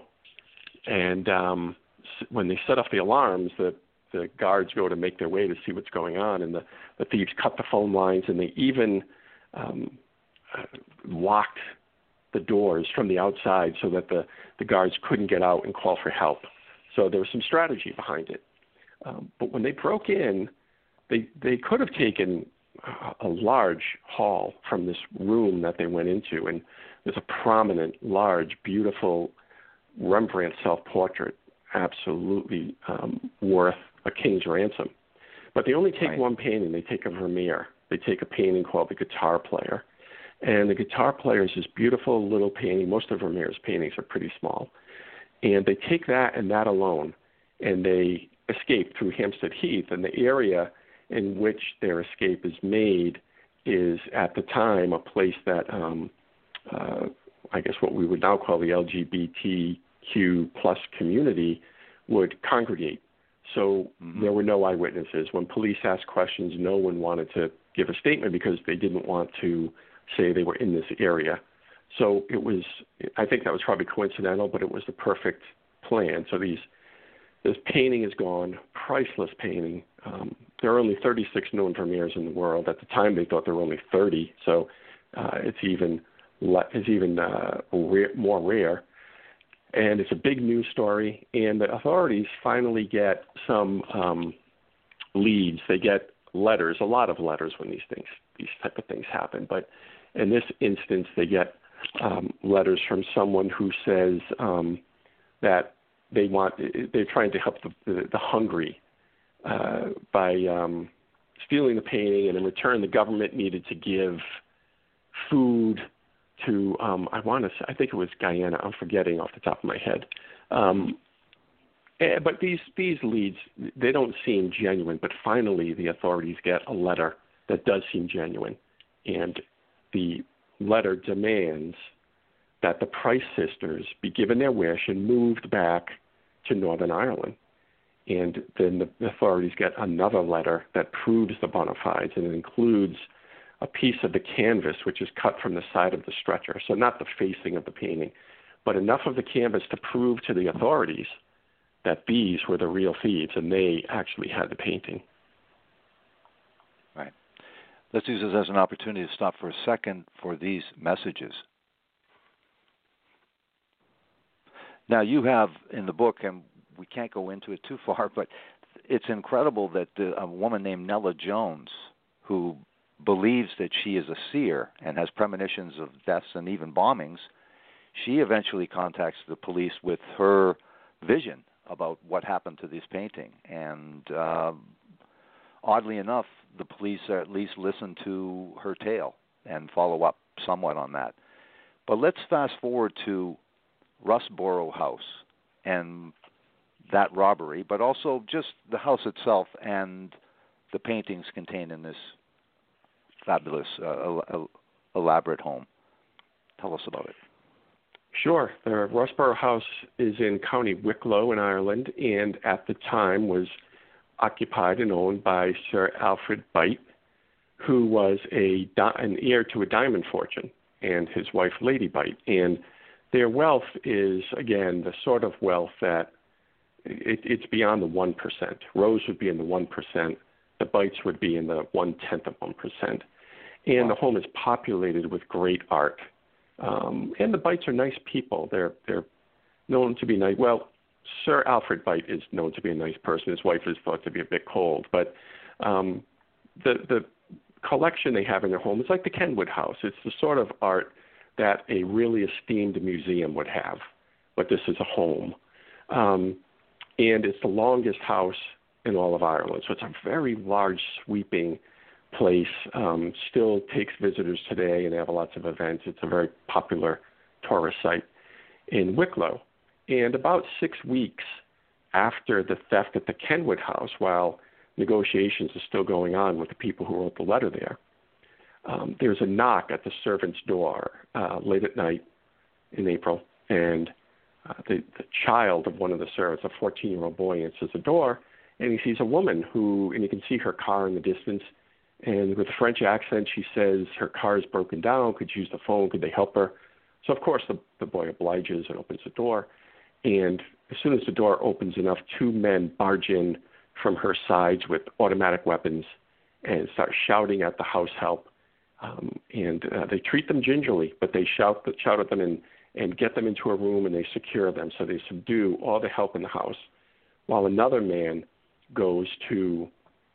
and um, when they set off the alarms, the, the guards go to make their way to see what's going on, and the, the thieves cut the phone lines, and they even um, uh, locked the doors from the outside so that the, the guards couldn't get out and call for help. So there was some strategy behind it. Um, but when they broke in, they they could have taken a, a large haul from this room that they went into, and there's a prominent, large, beautiful Rembrandt self-portrait, absolutely um, worth a king's ransom. But they only take right. one painting. They take a Vermeer. They take a painting called The Guitar Player. And The Guitar Player is this beautiful little painting. Most of Vermeer's paintings are pretty small. And they take that and that alone, and they escape through Hampstead Heath. And the area in which their escape is made is, at the time, a place that um, uh, I guess what we would now call the L G B T Q plus community would congregate. So mm-hmm. there were no eyewitnesses. When police asked questions, no one wanted to give a statement because they didn't want to say they were in this area. So it was, I think that was probably coincidental, but it was the perfect plan. So these, this painting is gone, priceless painting. Um, there are only thirty-six known Vermeers in the world. At the time, they thought there were only thirty. So uh, it's even it's even uh, rare, more rare. And it's a big news story. And the authorities finally get some um, leads. They get letters, a lot of letters when these things, these type of things happen. But in this instance, they get um, letters from someone who says um, that they want, they're trying to help the, the, the hungry uh, by um, stealing the painting, and in return, the government needed to give food to, um, I want to say, I think it was Guyana. I'm forgetting off the top of my head. Um, but these these leads, they don't seem genuine. But finally, the authorities get a letter that does seem genuine, and the letter demands that the Price sisters be given their wish and moved back to Northern Ireland. And then the authorities get another letter that proves the bona fides, and it includes a piece of the canvas which is cut from the side of the stretcher. So not the facing of the painting, but enough of the canvas to prove to the authorities that these were the real thieves and they actually had the painting. Right. Let's use this as an opportunity to stop for a second for these messages. Now, you have in the book, and we can't go into it too far, but it's incredible that the, a woman named Nella Jones, who believes that she is a seer and has premonitions of deaths and even bombings, she eventually contacts the police with her vision about what happened to this painting. And uh, oddly enough, the police at least listen to her tale and follow up somewhat on that. But let's fast forward to Rusborough House and that robbery, but also just the house itself and the paintings contained in this fabulous, uh, elaborate home. Tell us about it. Sure. The Rusborough House is in County Wicklow in Ireland, and at the time was occupied and owned by Sir Alfred Beit, who was a an heir to a diamond fortune, and his wife, Lady Beit. And their wealth is, again, the sort of wealth that it, it's beyond the one percent. Rose would be in the one percent. The Beits would be in the one-tenth of one percent. And wow. The home is populated with great art. Um, and the Beits are nice people. They're they're known to be nice. Well, Sir Alfred Beit is known to be a nice person. His wife is thought to be a bit cold. But um, the the collection they have in their home is like the Kenwood House. It's the sort of art that a really esteemed museum would have, but this is a home. Um, and it's the longest house in all of Ireland. So it's a very large, sweeping place. Um, still takes visitors today, and they have lots of events. It's a very popular tourist site in Wicklow. And about six weeks after the theft at the Kenwood house, while negotiations are still going on with the people who wrote the letter there, um, there's a knock at the servant's door uh, late at night in April, and uh, the, the child of one of the servants, a fourteen-year-old boy, answers the door, and he sees a woman who, and you can see her car in the distance, and with a French accent, she says her car is broken down, could you use the phone, could they help her? So, of course, the, the boy obliges and opens the door, and as soon as the door opens enough, two men barge in from her sides with automatic weapons and start shouting at the house help. Um, and uh, they treat them gingerly, but they shout, shout at them and, and get them into a room, and they secure them. So they subdue all the help in the house, while another man goes to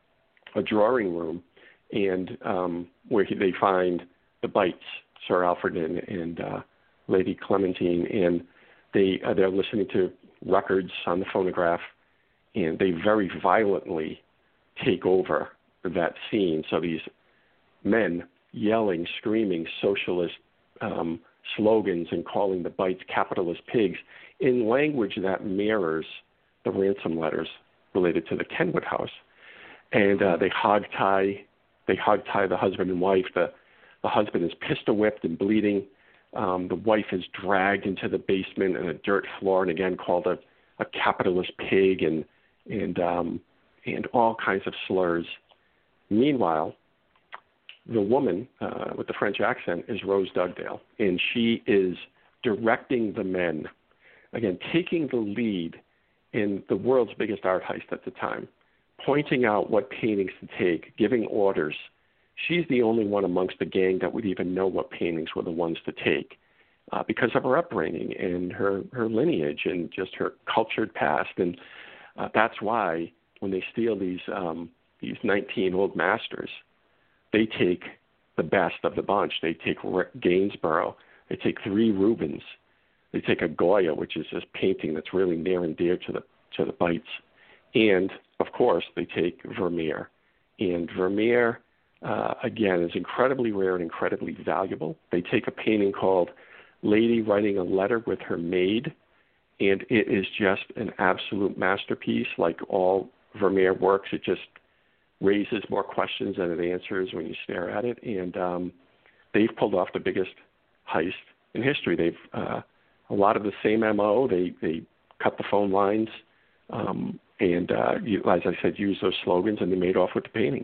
a drawing room and um, where he, they find the Bites, Sir Alfred and, and uh, Lady Clementine, and they uh, they're listening to records on the phonograph, and they very violently take over that scene. So these men yelling, screaming socialist um, slogans and calling the Bites capitalist pigs in language that mirrors the ransom letters related to the Kenwood house. And uh, they hog tie, they hog tie the husband and wife. The, the husband is pistol whipped and bleeding. Um, the wife is dragged into the basement and a dirt floor, and again called a, a capitalist pig, and and um, and all kinds of slurs. Meanwhile, the woman uh, with the French accent is Rose Dugdale, and she is directing the men, again taking the lead in the world's biggest art heist at the time, pointing out what paintings to take, giving orders. She's the only one amongst the gang that would even know what paintings were the ones to take uh, because of her upbringing and her, her lineage and just her cultured past. And uh, that's why when they steal these um, these nineteen old masters, they take the best of the bunch. They take Gainsborough. They take three Rubens. They take a Goya, which is this painting that's really near and dear to the to the Bites. And, of course, they take Vermeer. And Vermeer, uh, again, is incredibly rare and incredibly valuable. They take a painting called Lady Writing a Letter with Her Maid, and it is just an absolute masterpiece. Like all Vermeer works, it just raises more questions than it answers when you stare at it. And um, they've pulled off the biggest heist in history. They've uh, a lot of the same M O. They, they cut the phone lines, um, and, uh, you, as I said, use those slogans, and they made off with the paintings.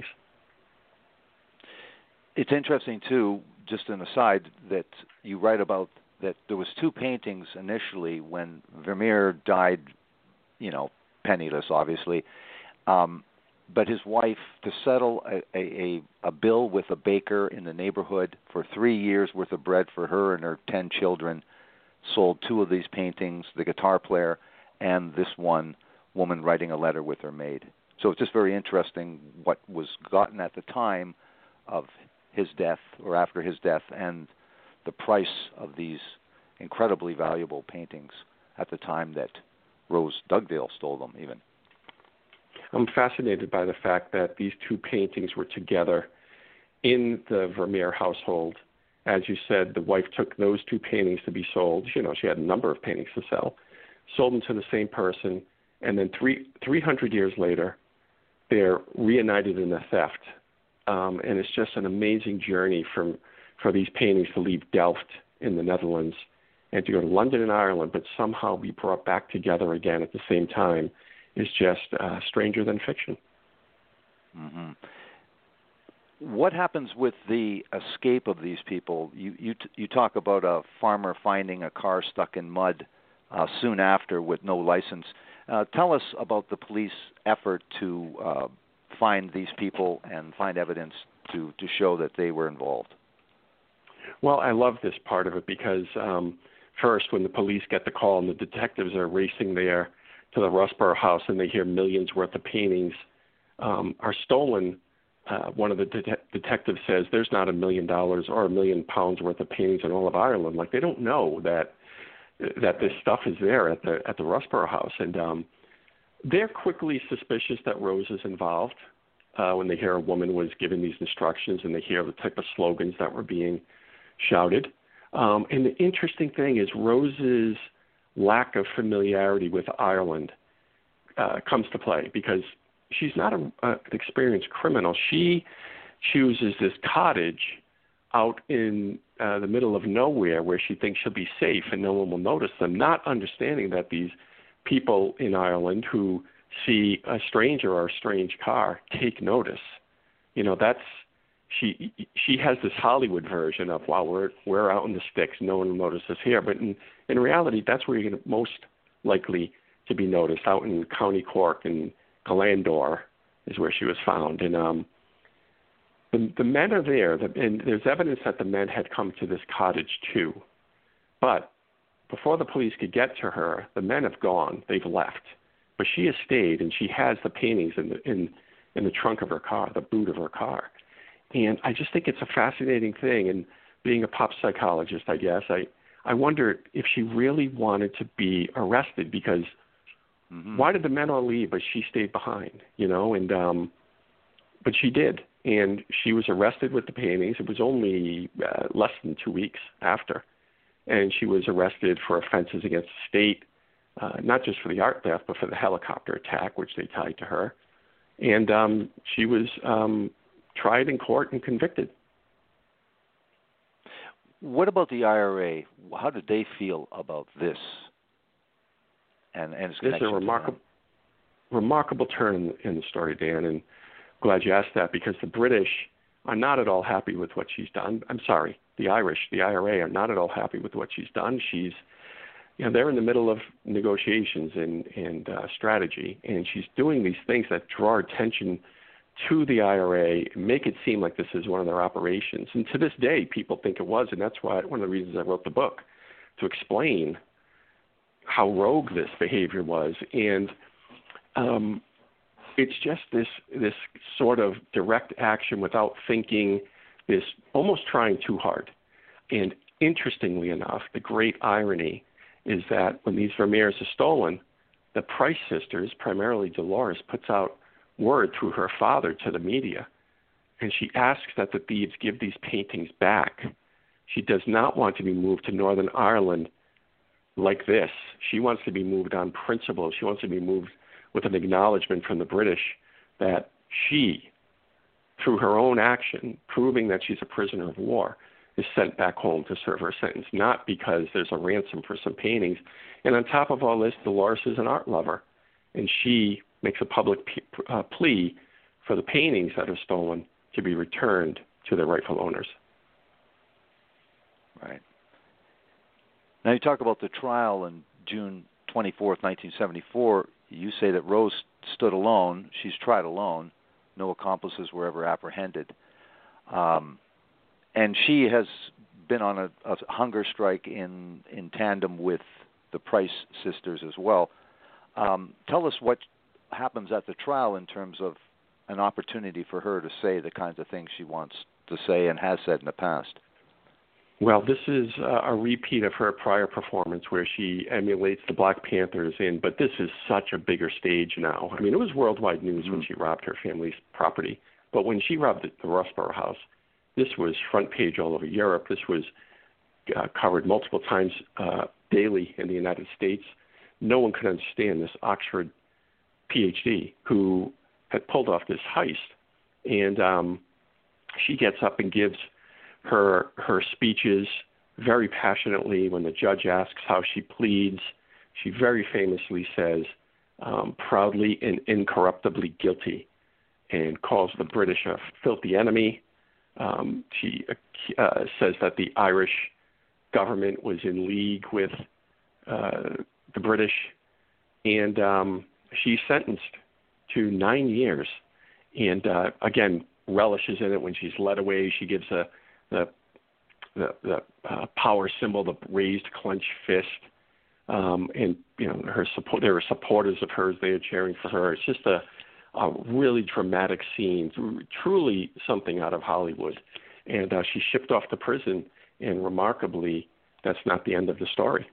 It's interesting, too, just an aside, that you write about that there was two paintings initially when Vermeer died, you know, penniless, obviously, um, but his wife, to settle a, a, a bill with a baker in the neighborhood for three years' worth of bread for her and her ten children, sold two of these paintings, the guitar player and this one woman writing a letter with her maid. So it's just very interesting what was gotten at the time of his death or after his death and the price of these incredibly valuable paintings at the time that Rose Dugdale stole them even. I'm fascinated by the fact that these two paintings were together in the Vermeer household. As you said, the wife took those two paintings to be sold. You know, she had a number of paintings to sell, sold them to the same person, and then three, 300 years later, they're reunited in a theft. Um, and it's just an amazing journey from, for these paintings to leave Delft in the Netherlands and to go to London and Ireland, but somehow be brought back together again at the same time is just uh, stranger than fiction. Mm-hmm. What happens with the escape of these people? You you, t- you talk about a farmer finding a car stuck in mud uh, soon after with no license. Uh, tell us about the police effort to uh, find these people and find evidence to, to show that they were involved. Well, I love this part of it because um, first, when the police get the call and the detectives are racing there to the Rossborough house and they hear millions worth of paintings um, are stolen uh, one of the de- detectives says there's not a million dollars or a million pounds worth of paintings in all of Ireland. Like, they don't know that that this stuff is there at the at the Rossborough house, and um, they're quickly suspicious that Rose is involved uh, when they hear a woman was giving these instructions and they hear the type of slogans that were being shouted. Um, and the interesting thing is Rose's lack of familiarity with Ireland uh, comes to play because she's not a, a, an experienced criminal. She chooses this cottage out in uh, the middle of nowhere where she thinks she'll be safe and no one will notice them, not understanding that these people in Ireland who see a stranger or a strange car take notice. You know, that's she she has this Hollywood version of, wow, we're we're out in the sticks, no one will notice us here. But in, in reality, that's where you're going to most likely to be noticed, out in County Cork and Glandor is where she was found. And um, the, the men are there, the, and there's evidence that the men had come to this cottage too. But before the police could get to her, the men have gone. They've left. But she has stayed, and she has the paintings in the, in, in the trunk of her car, the boot of her car. And I just think it's a fascinating thing. And being a pop psychologist, I guess, I, I wonder if she really wanted to be arrested because mm-hmm. why did the men all leave, but she stayed behind, you know? And um, but she did. And she was arrested with the paintings. It was only uh, less than two weeks after. And she was arrested for offenses against the state, uh, not just for the art theft, but for the helicopter attack, which they tied to her. And um, she was um, tried in court and convicted. What about the I R A? How did they feel about this? And, and its This is a remarkable, remarkable turn in, in the story, Dan, and glad you asked that because the British are not at all happy with what she's done. I'm sorry, the Irish, the I R A are not at all happy with what she's done. She's, you know, they're in the middle of negotiations and, and uh, strategy, and she's doing these things that draw attention to the I R A and make it seem like this is one of their operations. And to this day, people think it was, and that's why one of the reasons I wrote the book, to explain how rogue this behavior was. And um, it's just this this sort of direct action without thinking, this almost trying too hard. And interestingly enough, the great irony is that when these Vermeers are stolen, the Price sisters, primarily Dolores, puts out word through her father to the media, and she asks that the thieves give these paintings back. She does not want to be moved to Northern Ireland like this. She wants to be moved on principle. She wants to be moved with an acknowledgement from the British that she, through her own action, proving that she's a prisoner of war, is sent back home to serve her sentence, not because there's a ransom for some paintings. And on top of all this, Dolores is an art lover, and she makes a public p- uh, plea for the paintings that are stolen to be returned to their rightful owners. Right. Now you talk about the trial on June twenty-fourth, nineteen seventy-four. You say that Rose stood alone. She's tried alone. No accomplices were ever apprehended. Um, and she has been on a, a hunger strike in, in tandem with the Price sisters as well. Um, tell us what happens at the trial in terms of an opportunity for her to say the kinds of things she wants to say and has said in the past. Well, this is uh, a repeat of her prior performance where she emulates the Black Panthers, in, but this is such a bigger stage now. I mean, it was worldwide news mm-hmm. when she robbed her family's property, but when she robbed the, the Rossborough house, this was front page all over Europe. This was uh, covered multiple times uh, daily in the United States. No one could understand this Oxford P H D who had pulled off this heist, and um, she gets up and gives her her speeches very passionately. When the judge asks how she pleads, she very famously says, um, proudly and incorruptibly guilty, and calls the British a filthy enemy. Um, she uh, says that the Irish government was in league with uh, the British, and um, she's sentenced to nine years. And uh, again, relishes in it when she's led away. She gives a the the, the uh, power symbol, the raised clenched fist, um, and you know her support. There were supporters of hers there cheering for her. It's just a uh, really dramatic scenes, truly something out of Hollywood. And uh, she shipped off to prison, and remarkably, that's not the end of the story.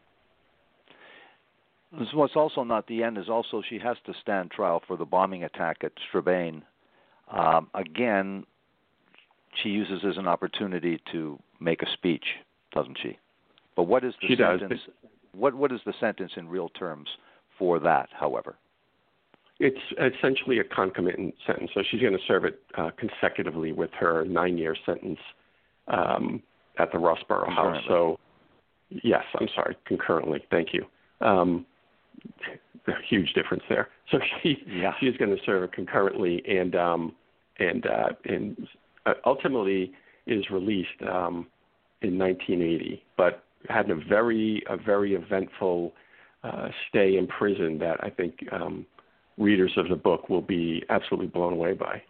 What's also not the end is also she has to stand trial for the bombing attack at Strabane. Um, again, she uses as an opportunity to make a speech, doesn't she? But what is the she sentence? Does. What what is the sentence in real terms for that? However, it's essentially a concomitant sentence, so she's going to serve it uh, consecutively with her nine-year sentence um, at the Rossborough House. So, yes, I'm sorry, concurrently. Thank you. Um, a huge difference there. So she yeah. she is going to serve it concurrently, and um, and uh, and ultimately is released um, in nineteen eighty, but had a very a very eventful uh, stay in prison that I think um, readers of the book will be absolutely blown away by.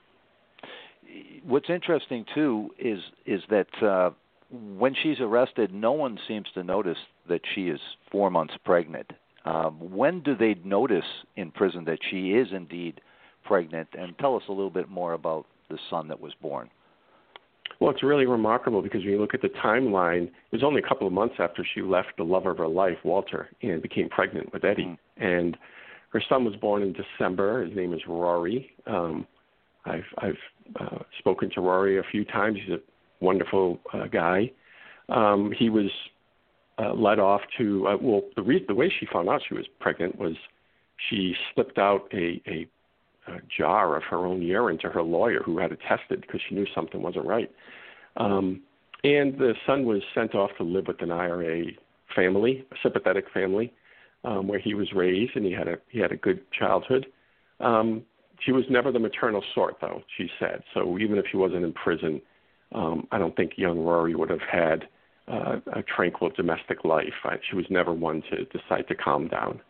What's interesting too is is that uh, when she's arrested, no one seems to notice that she is four months pregnant. Um, when do they notice in prison that she is indeed pregnant? And tell us a little bit more about the son that was born. Well, it's really remarkable because when you look at the timeline, it was only a couple of months after she left the love of her life, Walter, and became pregnant with Eddie. Mm-hmm. And her son was born in December. His name is Rory. Um, I've, I've uh, spoken to Rory a few times. He's a wonderful uh, guy. Um, he was uh, led off to, uh, well, the, re- the way she found out she was pregnant was she slipped out a, a a jar of her own urine to her lawyer, who had it tested because she knew something wasn't right. Um, and the son was sent off to live with an I R A family, a sympathetic family, um, where he was raised, and he had a he had a good childhood. Um, she was never the maternal sort, though, she said. So even if she wasn't in prison, um, I don't think young Rory would have had uh, a tranquil domestic life. I, she was never one to decide to calm down.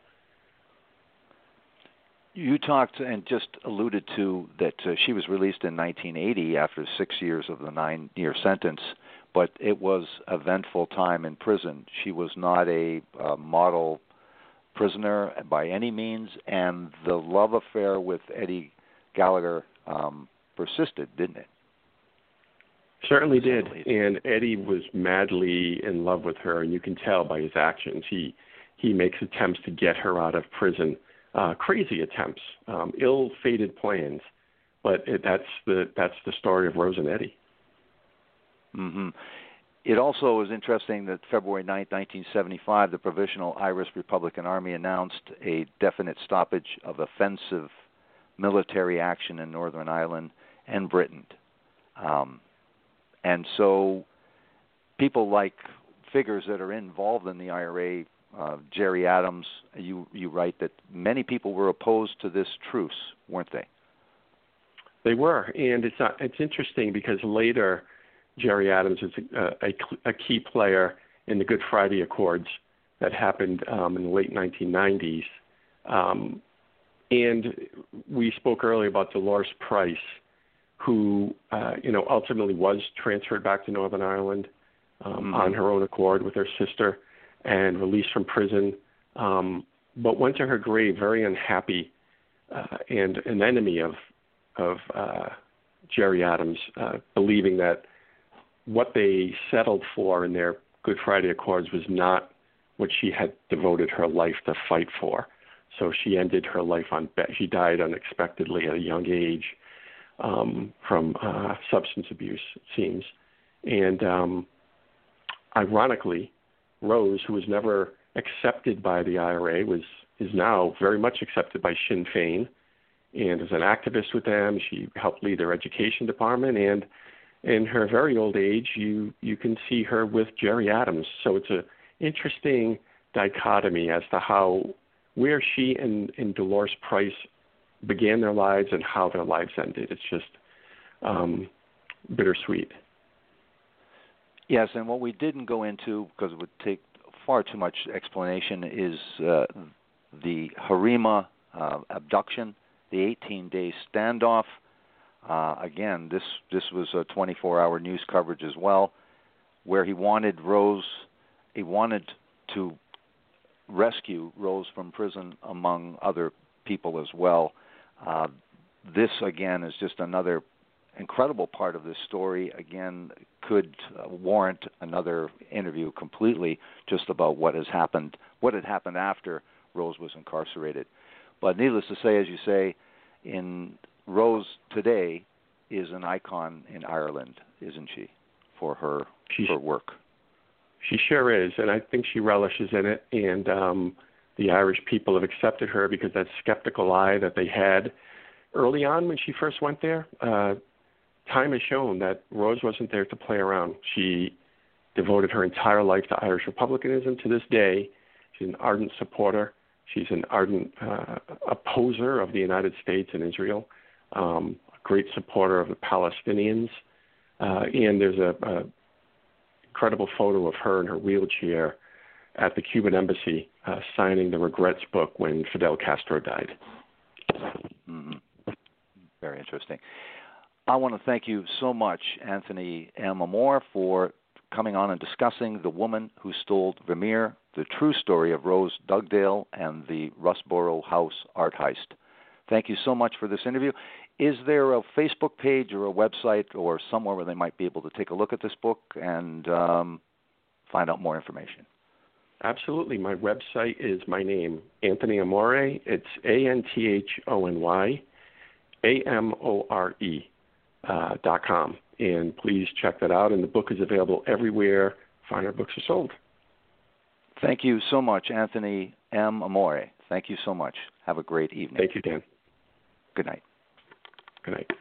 You talked and just alluded to that uh, she was released in nineteen eighty after six years of the nine-year sentence, but it was an eventful time in prison. She was not a uh, model prisoner by any means, and the love affair with Eddie Gallagher um, persisted, didn't it? Certainly did, and Eddie was madly in love with her, and you can tell by his actions. He he makes attempts to get her out of prison. Uh, crazy attempts, um, ill-fated plans, but it, that's the that's the story of Rose and Eddie. Mm-hmm. It also is interesting that February ninth, nineteen seventy-five, the Provisional Irish Republican Army announced a definite stoppage of offensive military action in Northern Ireland and Britain. Um, and so people like figures that are involved in the I R A, Uh, Gerry Adams, you you write that many people were opposed to this truce, weren't they? They were, and it's uh, it's interesting because later Gerry Adams is a, a, a key player in the Good Friday Accords that happened um, in the late nineteen nineties. Um, and we spoke earlier about Dolores Price, who uh, you know ultimately was transferred back to Northern Ireland um, mm-hmm. on her own accord with her sister, and released from prison, um, but went to her grave very unhappy uh, and an enemy of of uh, Gerry Adams, uh, believing that what they settled for in their Good Friday Accords was not what she had devoted her life to fight for. So she ended her life on be- she died unexpectedly at a young age um, from uh, substance abuse, it seems. And um, ironically, Rose, who was never accepted by the I R A, was is now very much accepted by Sinn Féin, and is an activist with them. She helped lead their education department, and in her very old age, you you can see her with Gerry Adams. So it's an interesting dichotomy as to how where she and, and Dolores Price began their lives and how their lives ended. It's just um, bittersweet. Yes, and what we didn't go into, because it would take far too much explanation, is uh, the Harima uh, abduction, the eighteen-day standoff. Uh, again, this this was a twenty-four hour news coverage as well, where he wanted Rose, he wanted to rescue Rose from prison among other people as well. Uh, this, again, is just another incredible part of this story. Again, could uh, warrant another interview completely just about what has happened, what had happened after Rose was incarcerated. But needless to say, as you say, in Rose today is an icon in Ireland, isn't she, for her She's, her work? She sure is, and I think she relishes in it. And um, the Irish people have accepted her because that skeptical eye that they had early on when she first went there, uh, time has shown that Rose wasn't there to play around. She devoted her entire life to Irish republicanism. To this day, she's an ardent supporter. She's an ardent uh, opposer of the United States and Israel, um, a great supporter of the Palestinians. Uh, and there's a, a incredible photo of her in her wheelchair at the Cuban embassy uh, signing the regrets book when Fidel Castro died. Mm-hmm. Very interesting. I want to thank you so much, Anthony M. Amor, for coming on and discussing The Woman Who Stole Vermeer, the true story of Rose Dugdale and the Rustboro House art heist. Thank you so much for this interview. Is there a Facebook page or a website or somewhere where they might be able to take a look at this book and um, find out more information? Absolutely. My website is my name, Anthony Amore. It's A N T H O N Y A M O R E uh, dot com. And please check that out. And the book is available everywhere finer books are sold. Thank you so much, Anthony M. Amore. Thank you so much. Have a great evening. Thank you, Dan. Good night. Good night.